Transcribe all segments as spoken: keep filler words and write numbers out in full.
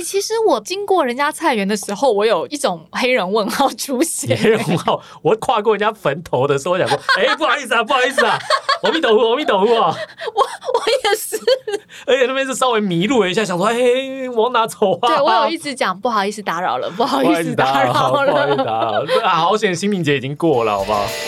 其实我经过人家菜园的时候，我有一种黑人问号出现。 黑人问号，我跨过人家坟头的时候，我想说，哎、欸，不好意思啊，不好意思啊，阿弥陀佛，阿弥陀佛啊！ 我我也是， 而且那边是稍微迷路了一下，想说，哎、欸，往哪走啊？ 对我有一直讲不好意思打扰了，不好意思打扰了， 不好意思打扰了啊！好险，清明节已经过了，好不好？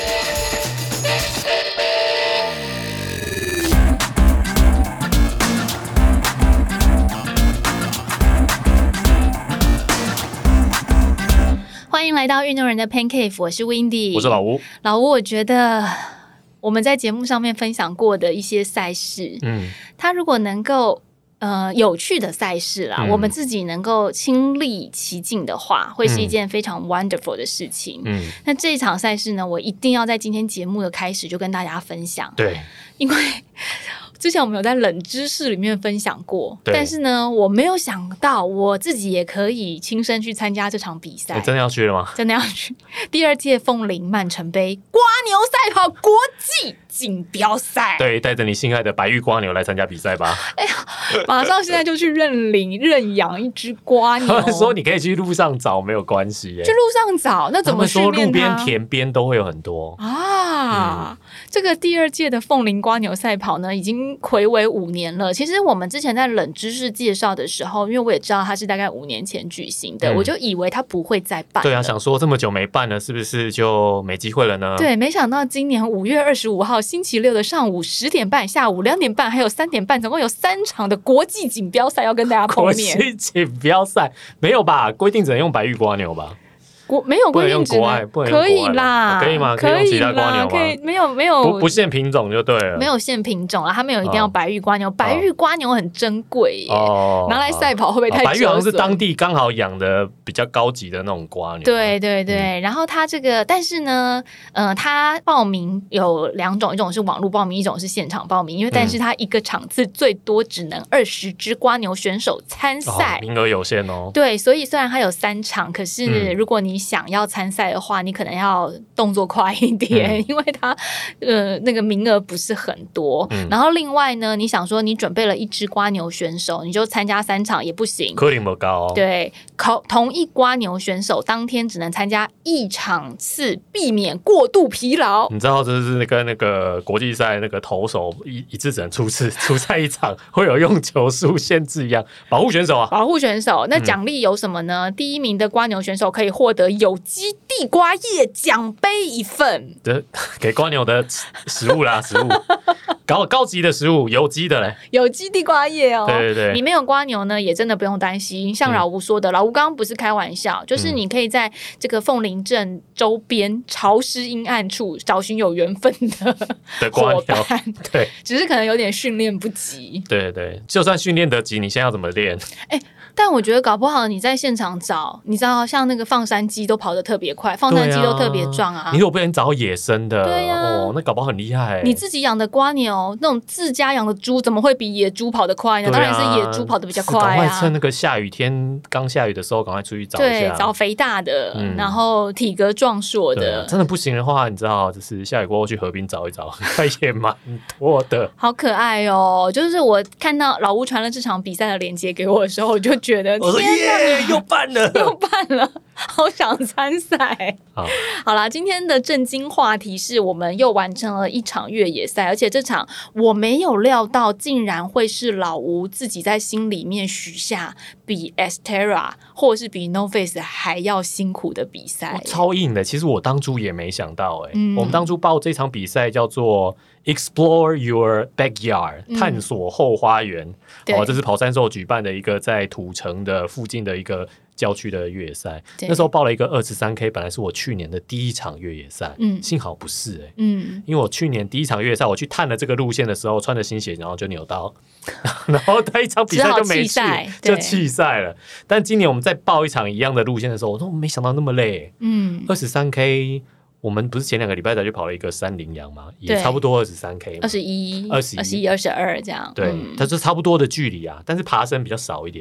欢迎来到运动人的 Pancake， 我是 Windy， 我是老吴。 老吴，我觉得我们在节目上面分享过的一些赛事，嗯，它如果能够呃有趣的赛事啦、嗯，我们自己能够亲历其境的话，会是一件非常 wonderful 的事情。嗯，那这一场赛事呢，我一定要在今天节目的开始就跟大家分享。 对， 因为之前我们有在冷知识里面分享过，但是呢，我没有想到我自己也可以亲身去参加这场比赛。 欸、真的要去了吗？ 真的要去！第二届凤林曼城杯蝸牛赛跑国际锦标赛。 对，带着你心爱的白玉蝸牛来参加比赛吧！ 哎呀，马上现在就去认领认养一只蝸牛。 他们说你可以去路上找，没有关系耶。 去路上找，那怎么训练它？ 他们说路边、田边都会有很多啊、嗯。这个第二届的凤林蝸牛赛跑呢，已经睽违五年了。其实我们之前在冷知识介绍的时候，因为我也知道它是大概五年前举行的、嗯，我就以为它不会再办了。 对啊，想说这么久没办了，是不是就没机会了呢？ 对，没想到今年五月二十五号星期六的上午十点半、下午两点半还有三点半，总共有三场的国际锦标赛要跟大家碰面。 国际锦标赛没有吧？规定只能用白玉蝸牛吧？ 国没有规定只能可以啦， 可以吗？可以用其他蝸牛吗？ 可以，没有没有不, 不限品种就对了， 没有限品种啦，它没有一定要白玉蝸牛，哦、白玉蝸牛很珍贵耶、哦，拿来赛跑会不会太、哦？ 白玉好像是当地刚好养的比较高级的那种蝸牛。 对对对、嗯，然后它这个，但是呢，呃，它报名有两种，一种是网络报名，一种是现场报名，因为但是它一个场次最多只能二十只蝸牛选手参赛、 哦，名额有限哦。 对，所以虽然它有三场，可是如果你想要参赛的话，你可能要动作快一点，嗯、因为它呃那个名额不是很多、嗯。然后另外呢，你想说你准备了一只蝸牛选手，你就参加三场也不行， 可能不高、哦。 对，同一蝸牛选手当天只能参加一场次，避免过度疲劳。 你知道这是跟那个国际赛那个投手一一次只能出次出赛一场，会有用球数限制一样，保护选手啊， 保护选手。那奖励有什么呢？嗯、第一名的蝸牛选手可以获得有机地瓜叶奖杯一份， 给蝸牛的食物啦，食物高高级的食物，有机的嘞， 有机地瓜叶哦。 对对对， 你没有蝸牛呢，也真的不用担心。像老吴说的，嗯、老吴刚刚不是开玩笑，就是你可以在这个凤林镇周边潮湿阴暗处找寻有缘分的的蝸牛，对， 只是可能有点训练不及。 对对，就算训练得及，你现在要怎么练？哎。 但我觉得搞不好你在现场找，你知道像那个放山鸡都跑得特别快，放山鸡都特别壮啊。 你如果不能找野生的， 对啊， 哦，那搞不好很厉害。 你自己养的蝸牛，那种自家养的猪，怎么会比野猪跑得快呢？啊、当然是野猪跑得比较快啊。 赶快趁那个下雨天刚下雨的时候，赶快出去找一下， 对，找肥大的，嗯、然后体格壮硕的。 真的不行的话，你知道，就是下雨过后去河边找一找，也蛮多的。 好可爱哦！就是我看到老吴传了这场比赛的链接给我的时候，我就觉得我说耶。又办了， 又办了，好想参赛。好，好啦，今天的正经话题是我们又完成了一场越野赛，而且这场我没有料到，竟然会是老吴自己在心里面许下比 Xterra 或是比 No Face 还要辛苦的比赛， 超硬的。其实我当初也没想到、欸嗯，我们当初报这场比赛叫做 Explore Your Backyard、嗯、探索后花园、哦、这是跑山兽举办的一个在土城的附近的一个郊区的越野赛。那时候报了一个 二十三K， 本来是我去年的第一场越野赛、嗯、幸好不是、欸嗯、因为我去年第一场越野赛我去探了这个路线的时候穿着新鞋然后就扭到然后第一场比赛就没去就弃赛了。但今年我们再报一场一样的路线的时候，我说没想到那么累、嗯、二十三K我们不是前两个礼拜才去跑了一个山羚羊吗？也差不多二十三 K， 二十一、二十一、二十二这样。 对，嗯、它是差不多的距离啊，但是爬升比较少一点。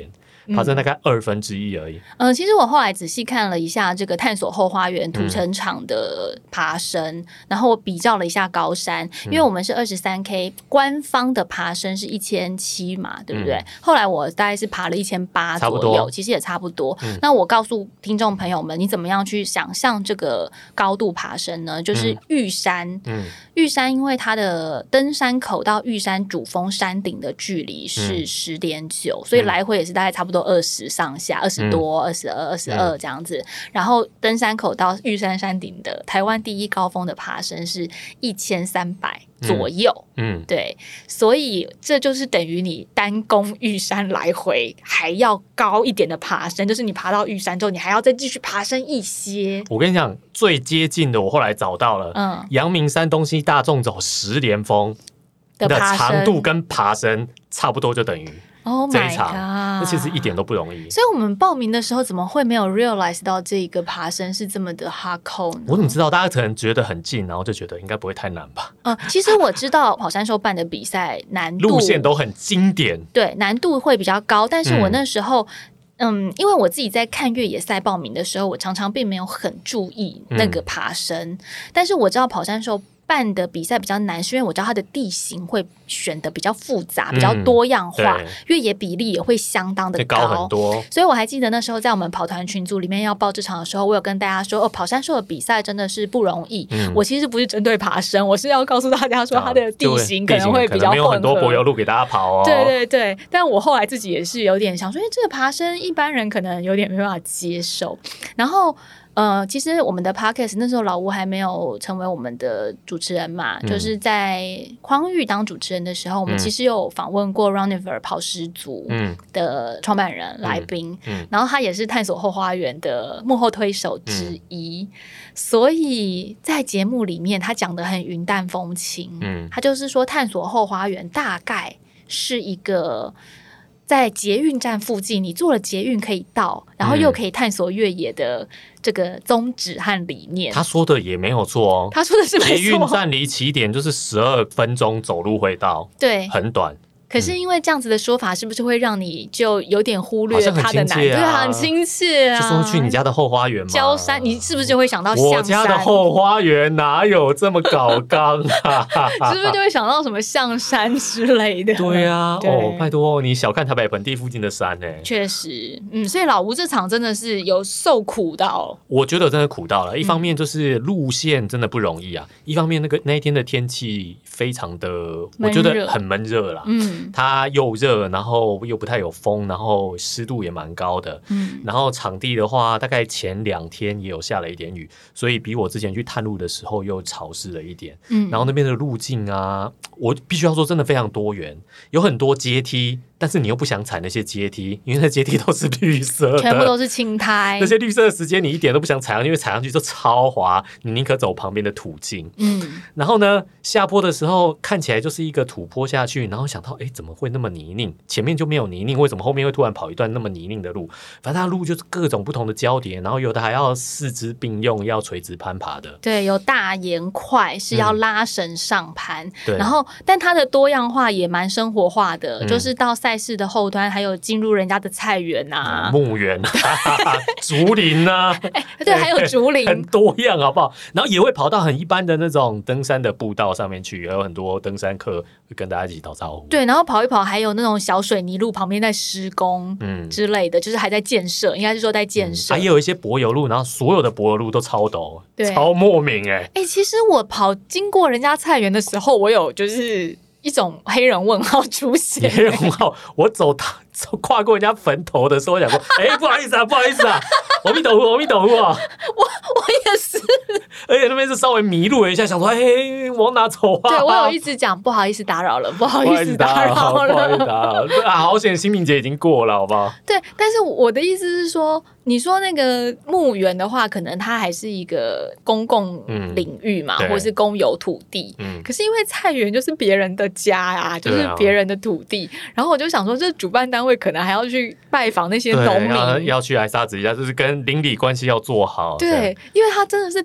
爬升大概二分之一而已。 嗯、呃，其实我后来仔细看了一下这个探索后花园土城场的爬升、嗯、然后我比较了一下高山，因为我们是二十三 K， 官方的爬升是一千七嘛，对不对、嗯、后来我大概是爬了一千八左右，其实也差不多、嗯、那我告诉听众朋友们，你怎么样去想象这个高度爬升呢？就是玉山、嗯嗯、玉山因为它的登山口到玉山主峰山顶的距离是 十点九、嗯、所以来回也是大概差不多二十上下，二十多、二十二、二十二这样子、嗯、然后登山口到玉山山顶的台湾第一高峰的爬升是一千三百左右，嗯，对，所以这就是等于你单攻玉山来回还要高一点的爬升，就是你爬到玉山之后你还要再继续爬升一些。 我跟你讲最接近的我后来找到了，嗯，阳明山东西大纵走十连峰的长度跟爬升差不多，就等于 Oh 这一场，那其实一点都不容易。 所以我们报名的时候怎么会没有 realize 到这个爬升是这么的 hardcore 呢？ 我怎么知道？大家可能觉得很近，然后就觉得应该不会太难吧？ 呃，其实我知道跑山兽办的比赛难度路线都很经典， 对，难度会比较高。但是我那时候嗯，嗯因为我自己在看越野赛报名的时候，我常常并没有很注意那个爬升，嗯、但是我知道跑山兽办的比赛比较难，是因为我知道它的地形会选的比较复杂、比较多样化，嗯、越野比例也会相当的 高, 高很多。 所以我还记得那时候在我们跑团群组里面要报这场的时候，我有跟大家说，哦，跑山兽的比赛真的是不容易。嗯、我其实不是针对爬升，我是要告诉大家说它的地形可能会比较混合， 没有很多柏油路给大家跑哦。 对对对，但我后来自己也是有点想说，哎，这个爬升一般人可能有点没办法接受，然后。呃，其实我们的 podcast 那时候老吴还没有成为我们的主持人嘛，嗯、就是在匡玉当主持人的时候，我们其实有访问过 Runniver 跑十族的创办人、嗯、来宾、嗯嗯，然后他也是探索后花园的幕后推手之一，嗯、所以在节目里面他讲得很云淡风轻，嗯，他就是说探索后花园大概是一个。在捷运站附近，你坐了捷运可以到，然后又可以探索越野的这个宗旨和理念。 他说的也没有错哦， 他说的是没错。 捷运站离起点就是十二分钟走路会到，对，很短。 可是因为这样子的说法，是不是会让你就有点忽略它的难度？ 对啊，很亲切啊。 就说去你家的后花园嘛， 焦山，你是不是就会想到象山？ 我家的后花园哪有这么搞纲啊？ 是不是就会想到什么象山之类的？ 对啊，对哦，拜托你小看台北盆地附近的山哎、欸， 确实，嗯，所以老吴这场真的是有受苦到， 我觉得真的苦到了。一方面就是路线真的不容易啊，嗯、一方面那个那一天的天气非常的，我觉得很闷热啦，嗯。它又热，然后又不太有风，然后湿度也蛮高的。嗯，然后场地的话，大概前两天也有下了一点雨，所以比我之前去探路的时候又潮湿了一点。嗯，然后那边的路径啊，我必须要说真的非常多元，有很多阶梯，但是你又不想踩那些阶梯，因为那阶梯都是绿色的， 全部都是青苔。 那些绿色的时间你一点都不想踩上去，因为踩上去就超滑，你宁可走旁边的途径。嗯，然后呢，下坡的时候看起来就是一个土坡下去，然后想到，哎，怎么会那么泥泞？前面就没有泥泞，为什么后面会突然跑一段那么泥泞的路？反正它的路就是各种不同的交叠，然后有的还要四肢并用，要垂直攀爬的。 对，有大岩块是要拉绳上攀，嗯、然后但它的多样化也蛮生活化的，嗯、就是到赛事的后端还有进入人家的菜园啊、 牧园、竹林啊， 哎，对，还有竹林， 很多样，好不好？然后也会跑到很一般的那种登山的步道上面去，也有很多登山客会跟大家一起打招呼。 对，然后跑一跑，还有那种小水泥路旁边在施工之类的，嗯、就是还在建设，应该是说在建设。 还、嗯啊、有一些柏油路，然后所有的柏油路都超陡，超莫名哎、欸。 哎、欸，其实我跑经过人家菜园的时候，我有就是一种黑人问号出现。 黑人问号，我走走跨过人家坟头的时候，我想说，哎、欸，不好意思啊，不好意思啊，阿弥陀佛，阿弥陀佛啊。 我我也是， 而且那边是稍微迷路了一下，想说，哎、欸，往哪走啊？ 对，我有一直讲不好意思打扰了，不好意思打扰了， 不好意思打扰了啊，好险，清明节已经过了，好不好？ 对，但是我的意思是说，你说那个墓园的话，可能它还是一个公共领域嘛，嗯、或是公有土地。嗯，可是因为菜园就是别人的家啊，就是别人的土地，啊、然后我就想说，这主办单位可能还要去拜访那些农民， 要, 要去挨沙子一下，就是跟邻里关系要做好。 对，因为他真的是跑经过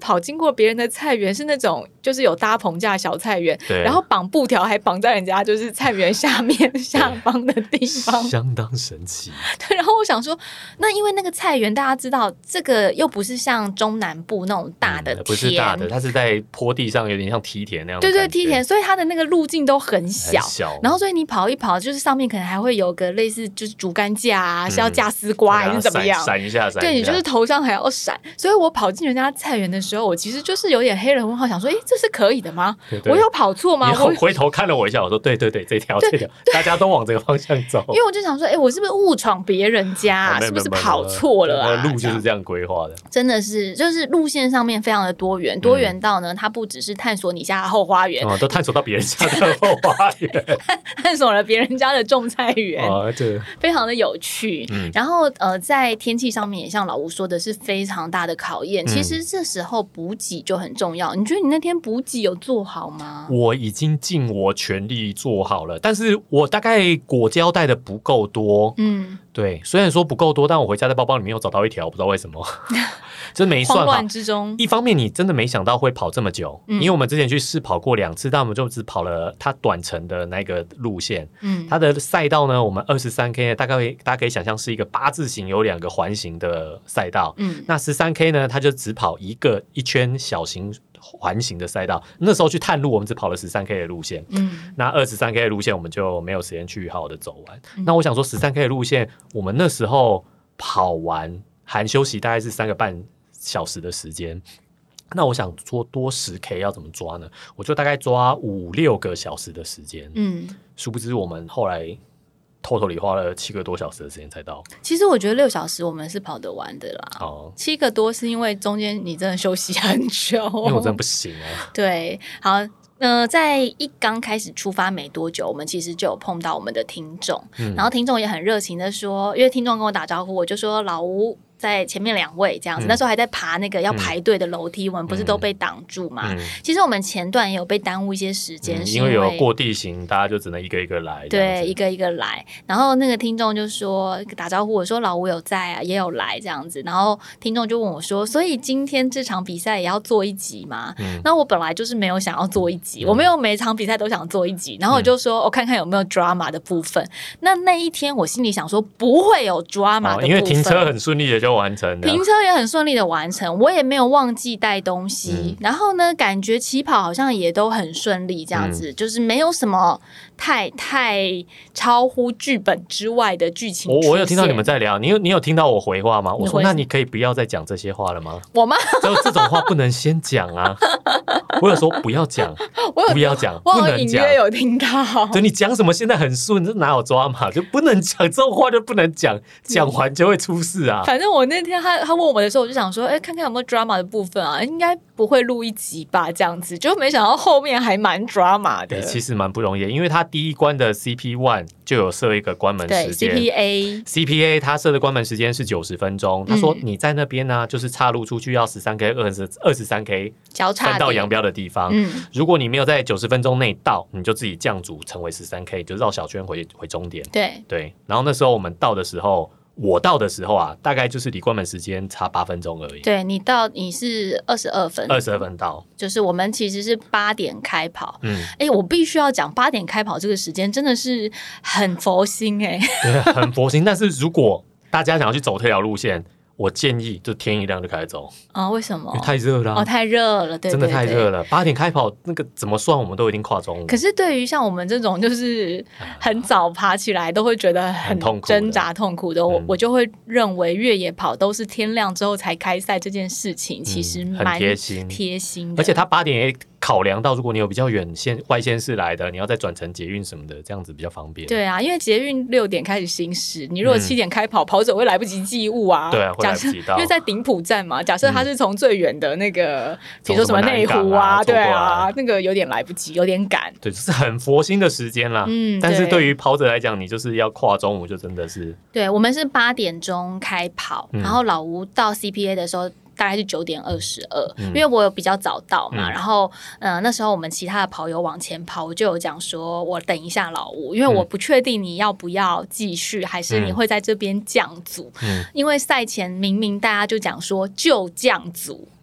过别人的菜园是那种就是有搭棚架小菜园，然后绑布条还绑在人家就是菜园下面下方的地方， 相当神奇。 对，然后我想说，那因为那个菜园大家知道，这个又不是像中南部那种大的田、嗯、 不是大的，它是在坡地上，有点像梯田那样的。 对对，梯田，所以它的那个路径都很小， 很小， 然后所以你跑一跑，就是上面可能还会有个类似就是竹竿架啊，是要架丝瓜、嗯、还是怎么样？ 闪一下，闪一下。 对，你就是头上还要闪。所以我跑进人家菜园的时候，我其实就是有点黑人问号，想说，哎，这是可以的吗？对对，我有跑错吗？ 我回头看了我一下，我说，对对对，这条这条，大家都往这个方向走。 因为我就想说，哎，我是不是误闯别人家、啊？是不是跑错了啊？ 路就是这样规划的， 真的是，就是路线上面非常的多元，多元到呢，它不只是探索你家的后花园， 哦、都探索到别人家的后花园， 探索了别人家的种菜园， 哦、这非常的有趣。嗯、然后呃，在天气上面也像老吴说的是非常大的考验。嗯、其实这时候补给就很重要。你觉得你那天补给有做好吗？ 我已经尽我全力做好了，但是我大概果胶带的不够多。嗯，对，虽然说不够多，但我回家在包包里面有找到一条，不知道为什么。真没算好， 慌乱之中， 一方面你真的没想到会跑这么久、嗯、因为我们之前去试跑过两次，但我们就只跑了它短程的那个路线、嗯、它的赛道呢，我们 二十三K 大概大家可以想象是一个八字形，有两个环形的赛道、嗯、那 十三K 呢，它就只跑一个一圈小型环形的赛道。那时候去探路我们只跑了 十三K 的路线、嗯、那 二十三K 的路线我们就没有时间去好好的走完、嗯、那我想说 十三K 的路线我们那时候跑完含休息大概是三个半小时的时间，那我想做多 十K 要怎么抓呢？我就大概抓五六个小时的时间，嗯，殊不知我们后来total花了七个多小时的时间才到。 其实我觉得六小时我们是跑得完的啦，哦，七个多是因为中间你真的休息很久， 因为我真的不行啊。 对，好。呃，在一刚开始出发没多久，我们其实就有碰到我们的听众、嗯、然后听众也很热情的说，因为听众跟我打招呼，我就说老吴在前面两位这样子、嗯、那时候还在爬那个要排队的楼梯、嗯、我们不是都被挡住嘛、嗯、其实我们前段也有被耽误一些时间、嗯、 因为有过地形，大家就只能一个一个来， 对，一个一个来。然后那个听众就说打招呼，我说老吴有在啊，也有来这样子。然后听众就问我说，所以今天这场比赛也要做一集吗？嗯、那我本来就是没有想要做一集、嗯、我没有每场比赛都想做一集，然后我就说、嗯、我看看有没有 drama 的部分。那那一天我心里想说不会有 drama 的部分、哦、 因为停车很顺利的就完成了， 停车也很顺利的完成，我也没有忘记带东西、嗯、然后呢感觉起跑好像也都很顺利这样子、嗯、就是没有什么太太超乎剧本之外的剧情出现。 我, 我有听到你们在聊，你有你有听到我回话吗？我说那你可以不要再讲这些话了吗？ 我吗？ 就这种话不能先讲啊。我有说不要讲，不要讲， 我不能讲。 隐约有听到， 就你讲什么现在很顺，这哪有抓嘛？就不能讲这种话，就不能讲，讲完就会出事啊。 反正我那天他他问我的时候，我就想说，哎，看看有没有 drama 的部分啊，应该不会录一集吧，这样子，就没想到后面还蛮 drama 的。 其实蛮不容易，因为他第一关的 C P 一 就有设一个关门时间，对 C P A C P A 他设的关门时间是九十分钟。他说你在那边呢、啊，就是岔路出去要 十三K、二十三K 交叉分道扬镳的地方。嗯，如果你没有在九十分钟内到，你就自己降组成为 十三K， 就绕小圈回回终点。 对对，然后那时候我们到的时候。我到的时候啊，大概就是离关门时间差八分钟而已。 对，你到你是二十二分， 二十二分到， 就是我们其实是八点开跑。嗯，哎、欸，我必须要讲八点开跑这个时间真的是很佛心哎、欸， 对，很佛心。但是如果大家想要去走这条路线，我建议就天一亮就开始走啊、哦？为什么？ 因为太热了、啊、 哦，太热了，对， 真的太热了。八点开跑，那个怎么算我们都已经跨中午。 可是对于像我们这种就是很早爬起来都会觉得很挣扎痛苦的，苦的我, 我就会认为越野跑都是天亮之后才开赛这件事情，其实蛮贴心贴心的。 而且他八点也考量到，如果你有比较远县外县市来的，你要再转乘捷运什么的，这样子比较方便。 对啊，因为捷运六点开始行驶，你如果七点开跑，嗯、跑者会来不及寄物啊。 对啊，会来不及到。 因为在顶埔站嘛，假设他是从最远的那个，比、嗯、如说什么内湖啊，啊对啊，那个有点来不及，有点赶。 对，就是很佛心的时间啦。嗯，但是对于跑者来讲，你就是要跨中午，就真的是。 对，我们是八点钟开跑，嗯、然后老吴到 C P A 的时候。大概是九点二十二，因为我有比较早到嘛，嗯、然后呃那时候我们其他的跑友往前跑，我就有讲说，我等一下老吴，因为我不确定你要不要继续，还是你会在这边降组，嗯、因为赛前明明大家就讲说就降组。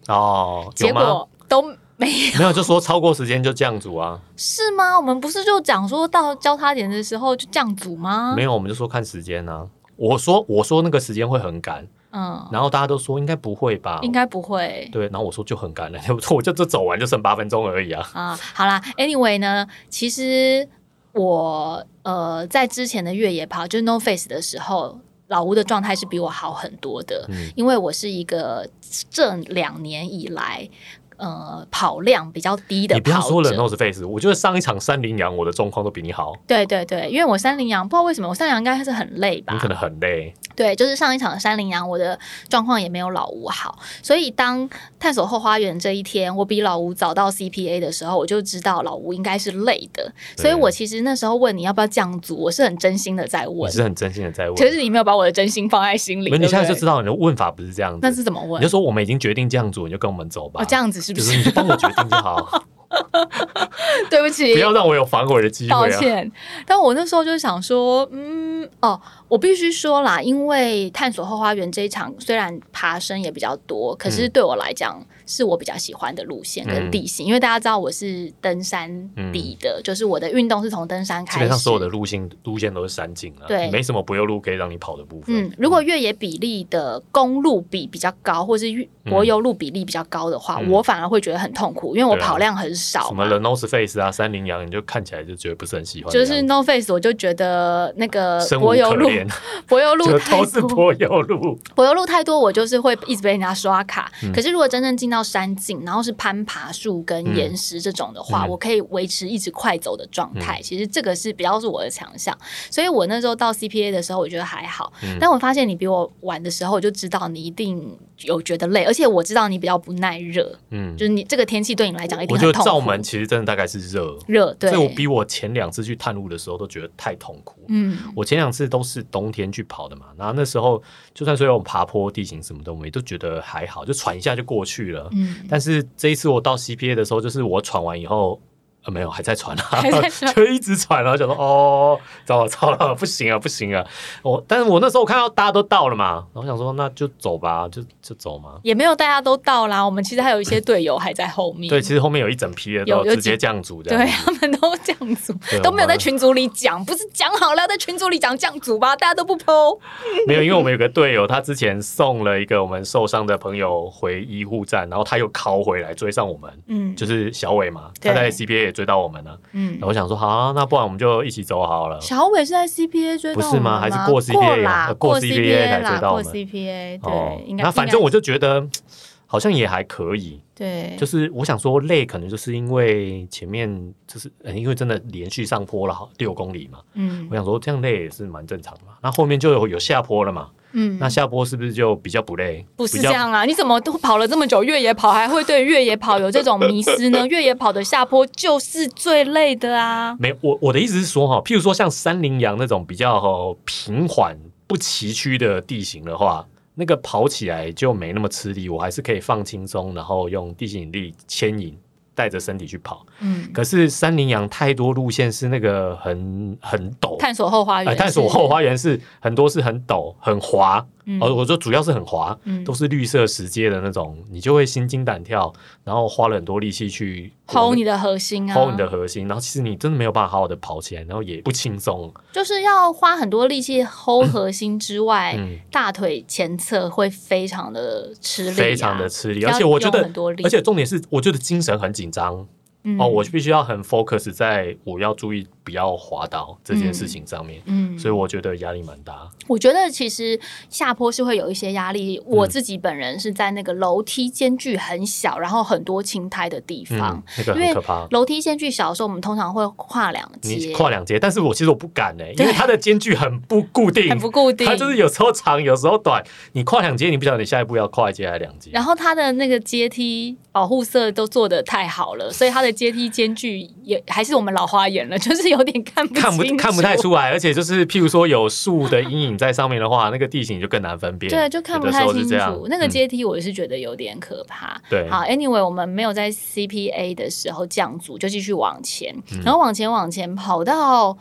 哦， 结果都没有， 没有就说超过时间就降组啊？ 是吗？我们不是就讲说到交叉点的时候就降组吗？ 没有，我们就说看时间啊。我说我说那个时间会很赶，嗯，然后大家都说应该不会吧， 应该不会，对， 然后我说就很赶了，我就这走完就剩八分钟而已啊。 啊，好啦 ，anyway 呢，其实我呃在之前的越野跑就是 No Face 的时候。老吴的状态是比我好很多的，嗯、因为我是一个这两年以来呃跑量比较低的跑者。 你不要说了 Nose Face， 我觉得上一场山羚羊我的状况都比你好。 对对对，因为我山羚羊不知道为什么，我山羚羊应该是很累吧？ 你可能很累。 对，就是上一场的山羚羊，我的状况也没有老吴好，所以当探索后花园这一天，我比老吴早到 C P A 的时候，我就知道老吴应该是累的，所以我其实那时候问你要不要降组，我是很真心的在问， 你是很真心的在问， 可是你没有把我的真心放在心里。 你现在就知道你的问法不是这样子， 那是怎么问？ 你就说我们已经决定降组，你就跟我们走吧。 哦，这样子是不是？ 就是你就帮我决定就好。 对不起， 不要让我有反悔的机会、啊。 抱歉，但我那时候就想说，嗯，哦，我必须说啦，因为探索后花园这一场虽然爬升也比较多，可是对我来讲是我比较喜欢的路线跟地形，嗯、因为大家知道我是登山底的，嗯、就是我的运动是从登山开始， 基本上所有的路线路线都是山径了， 对， 没什么柏油路可以让你跑的部分。 嗯，如果越野比例的公路比比较高，或是柏油路比例比较高的话，嗯、我反而会觉得很痛苦，因为我跑量很少。 什么 The Nose Face 啊，山羚羊，你就看起来就觉得不是很喜欢。 就是 No Face， 我就觉得那个柏油路，柏油路太多， 都是柏油路， 柏油路太多，我就是会一直被人家刷卡。嗯、可是如果真正进到山径，然后是攀爬树跟岩石这种的话，嗯、我可以维持一直快走的状态。嗯、其实这个是比较是我的强项，所以我那时候到 C P A 的时候，我觉得还好。嗯、但我发现你比我晚的时候，我就知道你一定有觉得累，而且我知道你比较不耐热。嗯，就是你这个天气对你来讲一定很痛苦。 我觉得罩门其实真的大概是热， 热，对。 所以我比我前两次去探路的时候都觉得太痛苦。嗯，我前两次都是冬天去跑的嘛，然后那时候就算说有爬坡地形什么的，我们也都觉得还好，就喘一下就过去了。嗯，但是这一次我到 C P A 的时候，就是我喘完以后。呃，没有，还在喘啊， 还在喘就一直喘，然后想说，哦，糟了糟了，不行啊，不行啊！我，但是我那时候看到大家都到了嘛，然后想说，那就走吧，就就走嘛。 也没有大家都到啦，我们其实还有一些队友还在后面。 对，其实后面有一整批的都直接降组的， 对，他们都降组，都没有在群组里讲，不是讲好了在群组里讲降组吗？大家都不 po。 没有，因为我们有个队友，他之前送了一个我们受伤的朋友回医护站，然后他又拷回来追上我们，嗯，就是小伟嘛，他在 C P A 也追到我们了。嗯，然后我想说，好、啊，那不然我们就一起走好了。 小伟是在 C P A 追到我们吗？ 不是吗？还是过 C P A 啦？ 过 C P A 才追到我们。 过 C P A 对， 哦、 应该。 那反正我就觉得好像也还可以。 对， 就是我想说累，可能就是因为前面就是、呃、因为真的连续上坡了六公里嘛。嗯，我想说这样累也是蛮正常的嘛。那后面就有有下坡了嘛。嗯，那下坡是不是就比较不累？ 不是这样啊！你怎么都跑了这么久越野跑，还会对越野跑有这种迷思呢？越野跑的下坡就是最累的啊！ 没，我我的意思是说哈，譬如说像山羚羊那种比较、哦、平缓不崎岖的地形的话，那个跑起来就没那么吃力，我还是可以放轻松，然后用地心引力牵引。带着身体去跑，嗯，可是山羚羊太多路线是那个很很陡， 探索后花园、呃， 探索后花园是很多是很陡很滑，嗯、哦，我说主要是很滑，嗯、都是绿色石阶的那种，你就会心惊胆跳，然后花了很多力气去 hold 你的核心啊 ，hold 你的核心，然后其实你真的没有办法好好的跑起来，然后也不轻松， 就是要花很多力气 hold 核心之外，嗯、大腿前侧会非常的吃力、啊， 非常的吃力，而且我觉得，而且重点是，我觉得精神很紧张。嗯、哦，我必须要很 focus 在我要注意不要滑倒这件事情上面，嗯，所以我觉得压力蛮大。 我觉得其实下坡是会有一些压力，嗯、我自己本人是在那个楼梯间距很小，然后很多青苔的地方， 嗯、那个很可怕。 楼梯间距小的时候，我们通常会跨两阶， 你跨两阶，但是我其实我不敢哎、欸，因为它的间距很不固定， 很不固定， 它就是有时候长，有时候短。你跨两阶，你不晓得你下一步要跨一阶还是两阶。 然后它的那个阶梯保护色都做得太好了，所以它的阶梯间距也还是我们老花眼了，就是有点看不清楚看不看不太出来，而且就是譬如说有树的阴影在上面的话，那个地形就更难分辨。 对，就看不太清楚。那个阶梯我是觉得有点可怕。嗯、对，好 ，anyway， 我们没有在 C P A 的时候降组，就继续往前，嗯、然后往前往前跑到。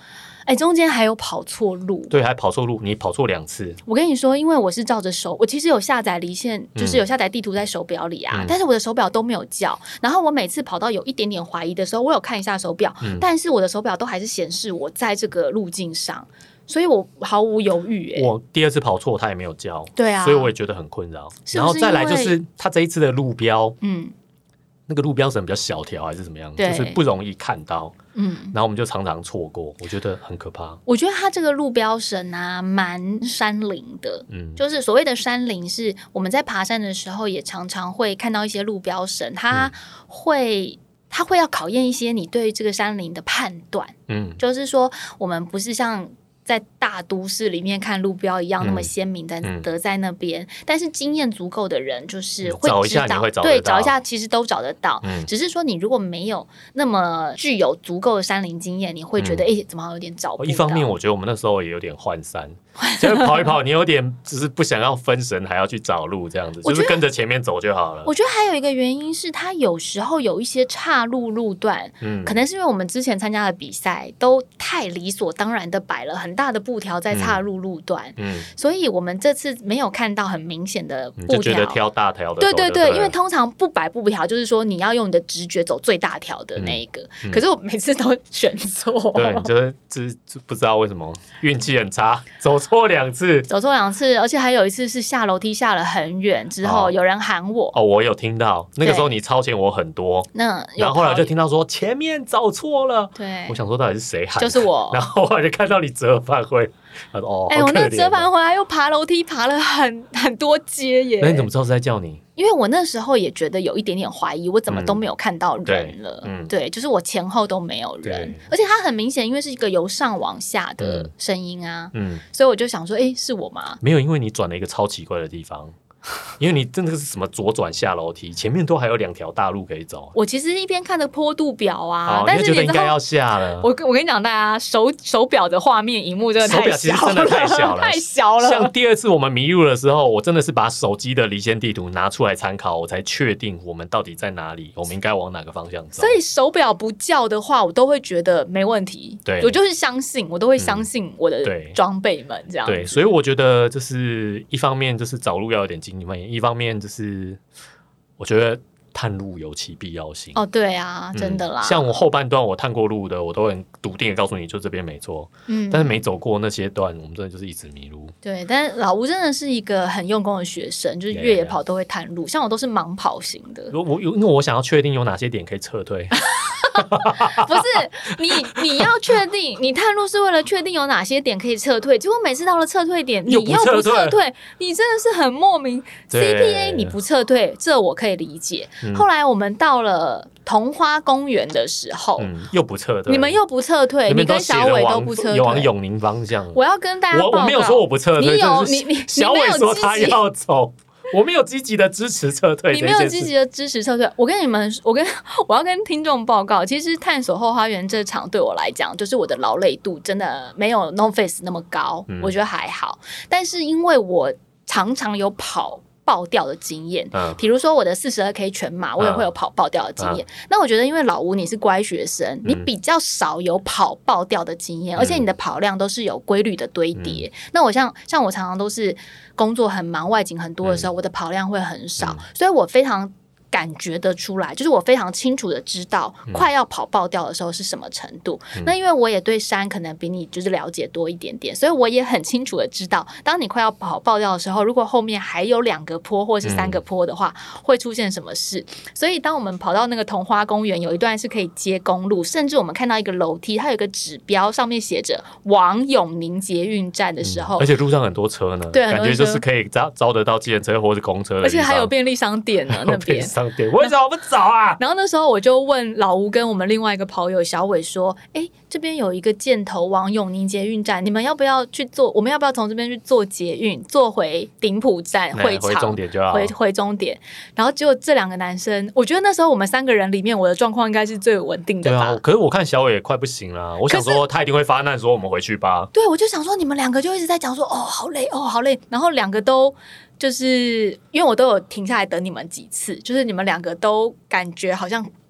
哎、欸，中间还有跑错路， 对，还跑错路，你跑错两次。 我跟你说，因为我是照着手，我其实有下载离线，就是有下载地图在手表里啊、嗯，但是我的手表都没有叫。然后我每次跑到有一点点怀疑的时候，我有看一下手表、嗯，但是我的手表都还是显示我在这个路径上，所以我毫无犹豫、欸。 我第二次跑错，他也没有叫， 对啊， 所以我也觉然困扰。然后再来就是他这一次的路标，嗯。那个路标绳比较小条还是怎么样，就是不容易看到，嗯，然后我们就常常错过，我觉得很可怕。 我觉得它这个路标绳啊，蛮山林的，嗯，就是所谓的山林，是我们在爬山的时候也常常会看到一些路标绳，它会、嗯、它会要考验一些你对这个山林的判断，嗯，就是说我们不是像在大都市里面看路标一样那么鲜明的得在那边、嗯嗯，但是经验足够的人就是会知道， 找一下你会找得到， 对，找一下其实都找得到、嗯。只是说你如果没有那么具有足够的山林经验，你会觉得哎、嗯欸，怎么好像有点找不到。 一方面，我觉得我们那时候也有点涣散，就是跑一跑，你有点只是不想要分神，还要去找路这样子，就是跟着前面走就好了。 我觉得还有一个原因是，它有时候有一些岔路路段，嗯，可能是因为我们之前参加的比赛都太理所当然的摆了很大的布条在岔路路段，嗯，嗯所以我们这次没有看到很明显的布条， 你就觉得挑大条的， 对对对，因为通常不摆布条就是说你要用你的直觉走最大条的那一个、嗯嗯，可是我每次都选错， 对，就是这不知道为什么运气很差，走错两次， 走错两次，而且还有一次是下楼梯下了很远之后、哦、有人喊我， 哦，我有听到，那个时候你超前我很多， 那然后后来就听到说前面走错了， 对， 我想说到底是谁喊， 就是我， 然后后来就看到你折返回。哦， 哎、欸，我那个折返回来又爬楼梯，爬了很很多阶耶。 那你怎么知道是在叫你？ 因为我那时候也觉得有一点点怀疑，我怎么都没有看到人了。嗯，对，嗯、对就是我前后都没有人，而且它很明显，因为是一个由上往下的声音啊，嗯，所以我就想说，哎、欸，是我吗？ 没有，因为你转了一个超奇怪的地方。因为你真的是什么左转下楼梯，前面都还有两条大路可以走。 我其实一边看着坡度表啊， 哦、 但是你就觉得应该要下了。 我我跟你讲，大家手手表的画面荧幕真的太小了， 手表其实真的太小了， 太小了。 像第二次我们迷路的时候，我真的是把手机的离线地图拿出来参考，我才确定我们到底在哪里，我们应该往哪个方向走。 所以手表不叫的话，我都会觉得没问题。对，我就是相信，我都会相信我的装备们这样子、 嗯。对，所以我觉得就是一方面就是找路要有点经验，一方面。就是我觉得探路有其必要性哦，对啊，真的啦、 嗯。像我后半段我探过路的，我都很笃定的告诉你，就这边没错。嗯，但是没走过那些段，我们真的就是一直迷路。 对，但是老吴真的是一个很用功的学生，就是越野跑都会探路。Yeah. 像我都是盲跑型的。 我因为我想要确定有哪些点可以撤退。 不是你，你要确定你探路是为了确定有哪些点可以撤退，结果每次到了撤退点，你又不撤退，你真的是很莫名。C P A 你不撤退，这我可以理解。嗯、后来我们到了桐花公园的时候， 嗯、又不撤退， 你们又不撤退，你跟小伟都不撤退， 往永宁方向。 我要跟大家报告， 我我没有说我不撤退， 你有你你小伟说他要走。我没有积极的支持撤退， 你没有积极的支持撤退。我跟你们，我跟我要跟听众报告，其实探索后花园这场对我来讲，就是我的劳累度真的没有 No Face 那么高、嗯，我觉得还好。但是因为我常常有跑爆掉的经验，嗯，比如说我的四十二 K 全马，我也会有跑爆掉的经验、嗯。那我觉得，因为老吴你是乖学生、嗯，你比较少有跑爆掉的经验、嗯，而且你的跑量都是有规律的堆叠。嗯、那我像像我常常都是工作很忙、外景很多的时候，嗯、我的跑量会很少，嗯、所以我非常感觉得出来，就是我非常清楚的知道快要跑爆掉的时候是什么程度、嗯、那因为我也对山可能比你就是了解多一点点，所以我也很清楚的知道当你快要跑爆掉的时候，如果后面还有两个坡或是三个坡的话、嗯、会出现什么事。所以当我们跑到那个桐花公园，有一段是可以接公路，甚至我们看到一个楼梯，它有一个指标上面写着往永宁捷运站的时候、 嗯、而且路上很多车呢， 对， 感觉就是可以招招得到计程车或是公车的， 而且还有便利商店呢那边为什么不找啊？ 然后那时候我就问老吴跟我们另外一个跑友小伟说：“哎，这边有一个箭头往永宁捷运站，你们要不要去坐？我们要不要从这边去坐捷运，坐回顶埔站会场， 回终点就要回回终点？”然后结果这两个男生，我觉得那时候我们三个人里面，我的状况应该是最稳定的吧。 对啊，可是我看小伟也快不行了，我想说他一定会发难，说我们回去吧。 对，我就想说你们两个就一直在讲说：“哦，好累，哦，好累。”然后两个都。就是因为我都有停下来等你们几次，就是你们两个都感觉好像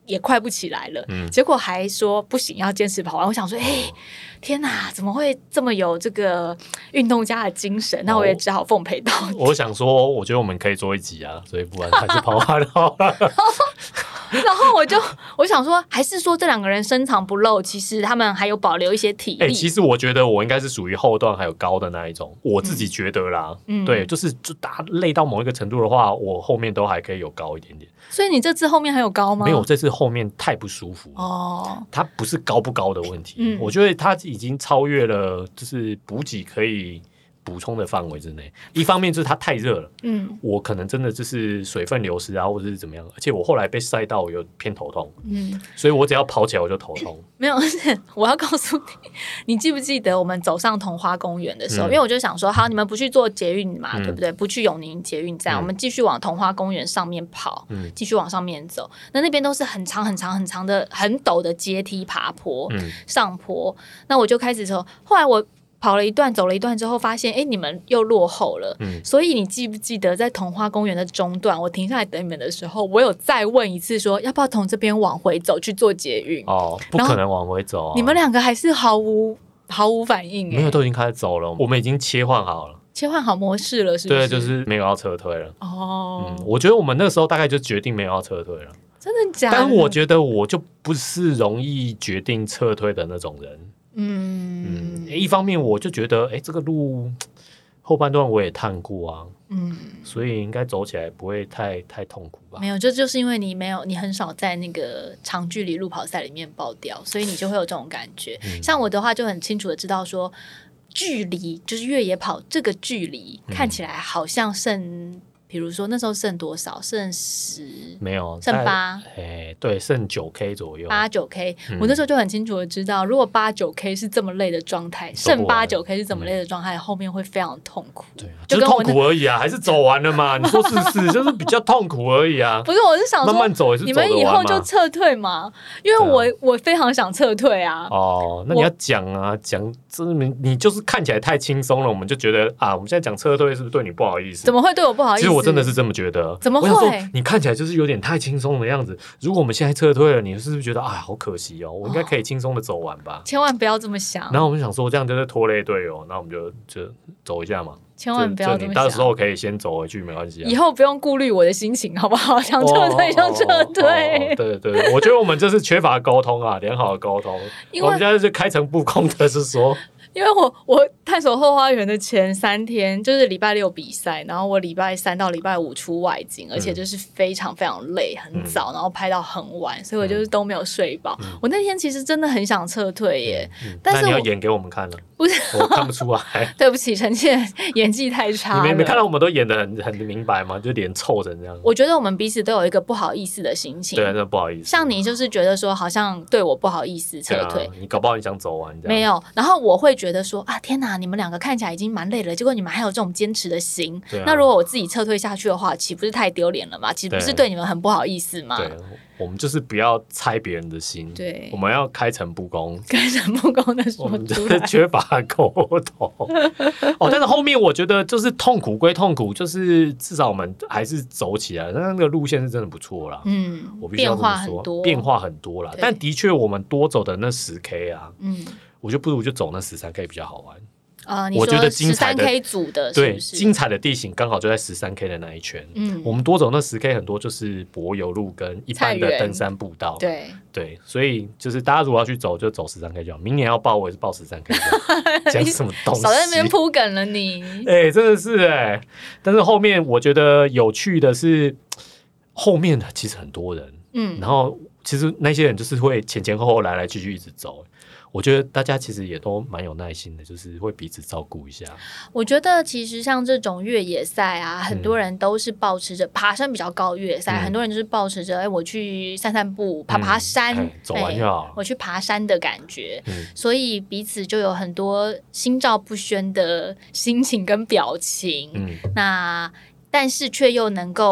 也快不起来了， 嗯、 结果还说不行要坚持跑完。我想说哎、欸，天哪，怎么会这么有这个运动家的精神？那我也只好奉陪到底。 我想说我觉得我们可以做一集啊，所以不然还是跑完好了。 然后我就我想说还是说这两个人深藏不露，其实他们还有保留一些体力、欸、 其实我觉得我应该是属于后段还有高的那一种，我自己觉得啦、嗯、对，就是就打累到某一个程度的话，我后面都还可以有高一点点。 所以你这次后面还有高吗？ 没有，这次后面太不舒服了哦。它不是高不高的问题、嗯、我觉得它已经超越了就是补给可以补充的范围之内。一方面就是它太热了，嗯，我可能真的就是水分流失啊，或者是怎么样，而且我后来被晒到，我有偏头痛，嗯，所以我只要跑起来我就头痛。 没有，而且我要告诉你，你记不记得我们走上桐花公园的时候、嗯，因为我就想说，好，你们不去坐捷运嘛、嗯，对不对？不去永宁捷运站、嗯，我们继续往桐花公园上面跑，嗯，继续往上面走。那那边都是很长很长很长的很陡的阶梯爬坡，嗯，上坡。那我就开始说，后来我跑了一段走了一段之后发现哎，你们又落后了、嗯、所以你记不记得在桐花公园的中段我停下来等你们的时候，我有再问一次说要不要从这边往回走去做捷运。 哦，不可能往回走、啊、 你们两个还是毫无毫无反应。 没有，都已经开始走了，我们已经切换好了， 切换好模式了是不是？ 对，就是没有要撤退了。哦、嗯，我觉得我们那个时候大概就决定没有要撤退了。 真的假的？ 但我觉得我就不是容易决定撤退的那种人。嗯, 嗯一方面我就觉得哎，这个路后半段我也探过啊，嗯，所以应该走起来不会太太痛苦吧。 没有，这就是因为你没有你很少在那个长距离路跑赛里面爆掉，所以你就会有这种感觉、嗯、像我的话就很清楚的知道说距离就是越野跑这个距离、嗯、看起来好像剩比如说那时候剩多少？剩十？ 没有， 剩八？ 哎，对，剩九 K 左右， 八九 K、嗯。我那时候就很清楚的知道，如果八九 K 是这么累的状态，剩八九 K 是这么累的状态、嗯，后面会非常痛苦。 对、啊，就, 就是痛苦而已啊，还是走完了嘛？你说是不是？就是比较痛苦而已啊。 不是，我是想说， 慢慢走也是走得完嘛。 你们以后就撤退嘛，因为我、啊、我非常想撤退啊。 哦，那你要讲啊，讲，你你就是看起来太轻松了，我们就觉得啊，我们现在讲撤退是不是对你不好意思？ 怎么会对我不好意思？ 其实我真的是这么觉得。 怎么会？ 我想说你看起来就是有点太轻松的样子，如果我们现在撤退了，你是不是觉得啊好可惜哦？我应该可以轻松的走完吧、 哦？千万不要这么想。 然后我们想说这样就是拖累队友，那我们就就走一下嘛。 千万不要这么想。 你到时候可以先走回去没关系、啊、 以后不用顾虑我的心情好不好？想撤退就撤退、 哦哦哦、对对对，我觉得我们就是缺乏沟通啊，良好的沟通。我们现在是开诚布公的是说， 因为我我探索后花园的前三天就是礼拜六比赛，然后我礼拜三到礼拜五出外景、嗯、而且就是非常非常累，很早、嗯、然后拍到很晚，所以我就是都没有睡饱、嗯、我那天其实真的很想撤退耶、嗯嗯、但是那你要演给我们看了？ 不是， 我看不出来对不起，臣妾演技太差了。 你 没, 没看到我们都演得很很明白吗？就脸臭成这样。 我觉得我们彼此都有一个不好意思的心情。 对，真的不好意思。 像你就是觉得说好像对我不好意思撤退、啊、 你搞不好你想走完这样。 没有，然后我会觉得说啊天哪，你们两个看起来已经蛮累了，结果你们还有这种坚持的心、啊、那如果我自己撤退下去的话，岂不是太丢脸了吗？岂不是对你们很不好意思吗？ 对，我们就是不要猜别人的心，对，我们要开诚布公， 开诚布公的说出来。我们就是缺乏沟通哦，但是后面我觉得就是痛苦归痛苦，就是至少我们还是走起来，那那个路线是真的不错啦。嗯，我必须要这么说，变化很多，变化很多啦。但的确，我们多走的那十 K 啊，嗯，我就不如就走那十三 K 比较好玩。 啊、呃，你说十三 K 组的是不是？ 对，精彩的地形刚好就在十三 K 的那一圈。嗯，我们多走那十 K 很多就是柏油路跟一般的登山步道。对对，所以就是大家如果要去走，就走十三 K 就好。明年要报我也是报十三 K。讲什么东西？ 少在那边铺梗了你。 哎、欸，真的是哎、欸。但是后面我觉得有趣的是，后面的其实很多人，嗯，然后其实那些人就是会前前后后来来去去一直走。我觉得大家其实也都蛮有耐心的，就是会彼此照顾一下。 我觉得其实像这种越野赛啊，很多人都是抱持着爬山比较高越野赛、嗯，很多人就是抱持着哎，我去散散步、爬爬山，嗯、 走完就好、 哎，我去爬山的感觉、嗯。所以彼此就有很多心照不宣的心情跟表情。嗯，那但是却又能够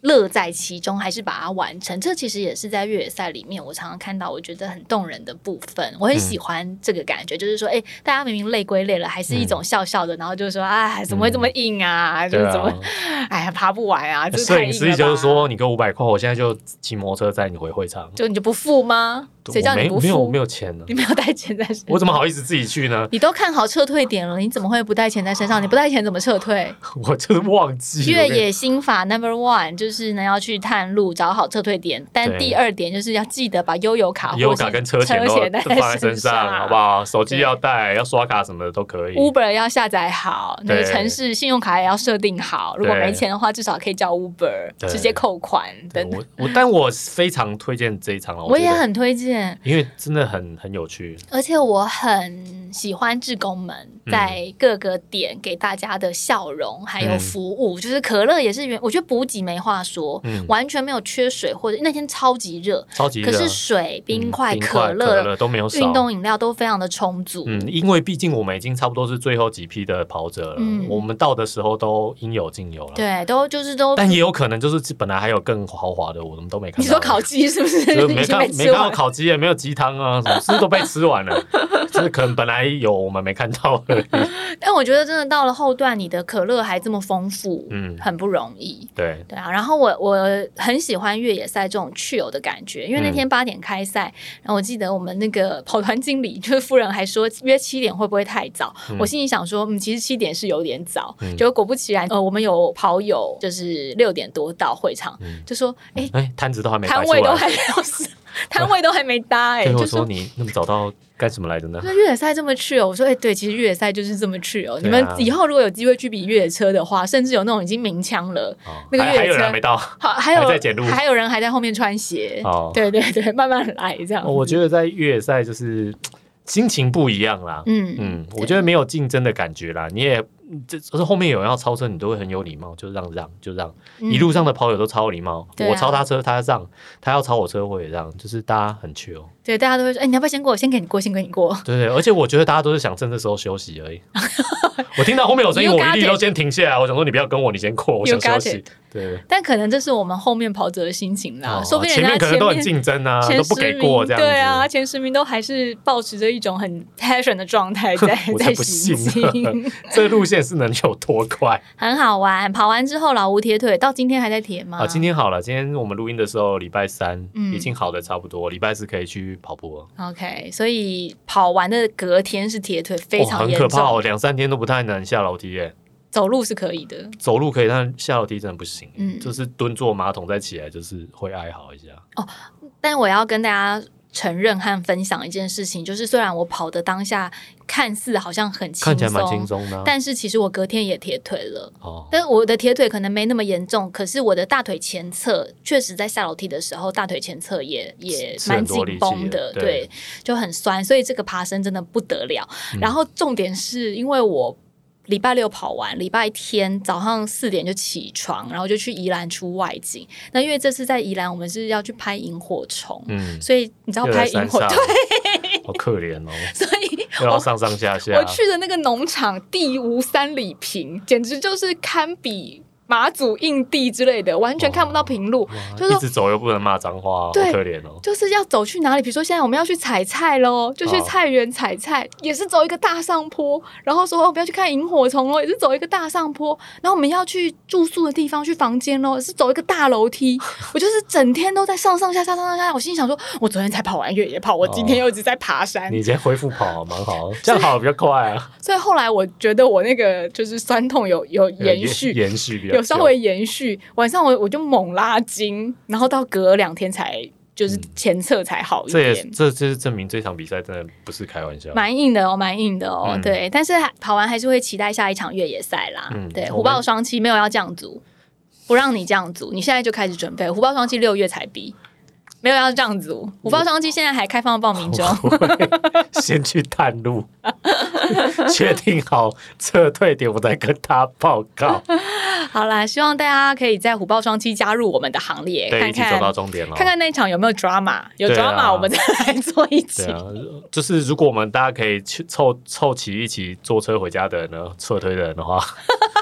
乐在其中，还是把它完成。这其实也是在越野赛里面我常常看到我觉得很动人的部分，我很喜欢这个感觉、嗯、就是说哎、欸，大家明明累归累了，还是一种笑笑的、嗯、然后就说哎，怎么会这么硬啊、嗯、就是怎么、啊、哎呀爬不完啊， 摄影师就是说你给我五百块我现在就骑摩托车载你回会场， 就你就不付吗？谁叫你不付？ 没有没有钱呢， 你没有带钱在身上， 我怎么好意思自己去呢？ 你都看好撤退点了，你怎么会不带钱在身上？你不带钱怎么撤退？ 我就是忘记越野心法 number one 就是呢要去探路找好撤退点，但第二点就是要记得把悠游卡悠游卡跟车钱都放在身上，好不好？手机要带，要刷卡什么的都可以。 Uber 要下载好，那个城市信用卡也要设定好，如果没钱的话至少可以叫 Uber 直接扣款等等。 我我但我非常推荐这一场了， 我也很推荐， 因为真的很很有趣， 而且我很喜欢志工们在各个点给大家的笑容还有服务、嗯、就是可乐也是原我觉得补给没话说、嗯、完全没有缺水，或者那天超级热超级热， 可是水冰块、嗯、可乐可乐都没有少， 运动饮料都非常的充足。 嗯，因为毕竟我们已经差不多是最后几批的跑者了、嗯、我们到的时候都应有尽有了， 对，都就是都， 但也有可能就是本来还有更豪华的我们都没看到。 你说烤鸡是不是？就没看没看到烤鸡也没有鸡汤啊，什么是都被吃完了就是可能本来有我们没看到而已但我觉得真的到了后段你的可乐还这么丰富，嗯，很不容易。 对对啊，然后我我很喜欢越野赛这种去油的感觉，因为那天八点开赛、嗯、然后我记得我们那个跑团经理就是夫人还说约七点会不会太早、嗯、我心里想说嗯，其实七点是有点早、嗯、结果果不其然呃，我们有跑友就是六点多到会场、嗯、就说哎哎， 摊子都还没摆出来， 摊位都还没有摊位都还没搭哎、欸， 就说你那么早到干什么来的呢？ 越野赛这么去哦，我说哎、欸，对，其实越野赛就是这么去哦、啊。你们以后如果有机会去比越野车的话，甚至有那种已经鸣枪了，哦、那个越野车还有人没到， 好，还有还在检录， 还有人还在后面穿鞋。哦，对对对，慢慢来这样、哦。 我觉得在越野赛就是心情不一样啦，嗯嗯，我觉得没有竞争的感觉啦，你也。这是后面有人要超车你都会很有礼貌，就让让就让、嗯、一路上的跑友都超有礼貌、啊、我超他车他让，他要超我车我也让，就是大家很 chill， 对，大家都会说哎、欸，你要不要先过，先给你过，先给你过， 对对，而且我觉得大家都是想趁这时候休息而已我听到后面有声音我一律都先停下来，我想说你不要跟我，你先过，我想休息，对， 但可能这是我们后面跑者的心情啦、哦、说不定人家前面可能都很竞争啊，都不给过这样子， 对啊，前十名都还是抱持着一种很 passion 的状态在在行进这路线是能有多快， 很好玩。跑完之后老吴铁腿，到今天还在铁吗？ 啊，今天好了，今天我们录音的时候礼拜三、嗯、已经好的差不多，礼拜四可以去跑步了。 OK， 所以跑完的隔天是铁腿非常严重、哦、 很可怕哦，两三天都不太能下楼梯耶。 走路是可以的， 走路可以，但下楼梯真的不行、嗯、就是蹲坐马桶再起来就是会哀嚎一下哦。但我要跟大家承认和分享一件事情，就是虽然我跑的当下看似好像很轻松， 看起来蛮轻松的、啊， 但是其实我隔天也铁腿了。哦，但我的铁腿可能没那么严重，可是我的大腿前侧确实在下楼梯的时候，大腿前侧也也蛮紧绷的，对，对，就很酸，所以这个爬升真的不得了。嗯、然后重点是因为我礼拜六跑完，礼拜天早上四点就起床，然后就去宜兰出外景。那因为这次在宜兰，我们是要去拍萤火虫，嗯，所以你知道拍萤火，对， 好可怜哦。 所以又要上上下下。 我去的那个农场地无三里平，简直就是堪比马祖印地之类的，完全看不到平路，就是一直走又不能骂脏话，好可怜哦。 就是要走去哪里，比如说现在我们要去采菜咯，就去菜园采菜、哦、也是走一个大上坡，然后说、哦、不要去看萤火虫咯，也是走一个大上坡，然后我们要去住宿的地方去房间咯，也是走一个大楼梯我就是整天都在上上下下上上下下，我心里想说我昨天才跑完越野跑，我今天又一直在爬山、哦、 你今天恢复跑蛮好，这样跑比较快啊。 所以后来我觉得我那个就是酸痛有有延续延续比较有稍微延续，晚上我我就猛拉筋，然后到隔两天才就是前侧才好一点。 嗯、这也这就是证明这场比赛真的不是开玩笑， 蛮硬的哦，蛮硬的哦、嗯。对，但是跑完还是会期待下一场越野赛啦。嗯，对，虎豹双栖没有要降组，不让你降组，你现在就开始准备。虎豹双栖六月才比。没有要降组，虎豹双栖现在还开放报名中。 先去探路，确定好撤退点，我再跟他报告。 好啦，希望大家可以在虎豹双栖加入我们的行列， 对， 看看一起走到终点了。 看看那一场有没有 drama， 有 drama、啊、我们再来做一集。 对啊，就是如果我们大家可以凑凑齐一起坐车回家的人呢，撤退的人的话。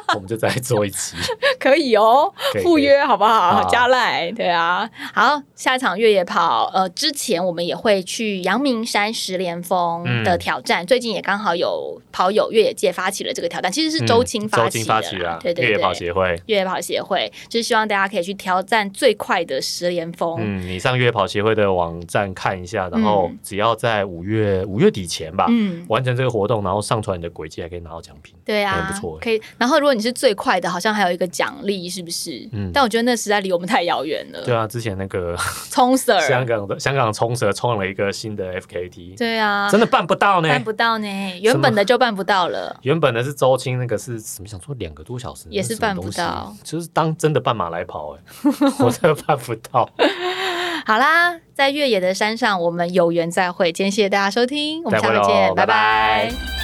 我们就再做一期。 可以哦，赴约好不好？ 好加赖，对啊。好，下一场越野跑，呃，之前我们也会去阳明山十连峰的挑战，嗯、最近也刚好有跑友越野界发起了这个挑战，其实是周青发起的、嗯、 发起啦，对对对，越野跑协会， 越野跑协会就是希望大家可以去挑战最快的十连峰。 嗯，你上越野跑协会的网站看一下，然后只要在五月五月底前吧，嗯，完成这个活动，然后上传你的轨迹，还可以拿到奖品。 对啊， 很不错。 可以。然后如果你是最快的，好像还有一个奖励，是不是？嗯。但我觉得那实在离我们太遥远了。 对啊，之前那个冲绳， 香港的香港冲绳冲了一个新的 F K T。 对啊， 真的办不到呢， 办不到呢，原本的就办不到了。 原本的是周青，那个是什么？想说两个多小时， 也是办不到， 就是当真的半马来跑、欸，哎，我真的办不到。 好啦，在越野的山上，我们有缘再会。今天谢谢大家收听，我们下回见，拜拜。拜拜。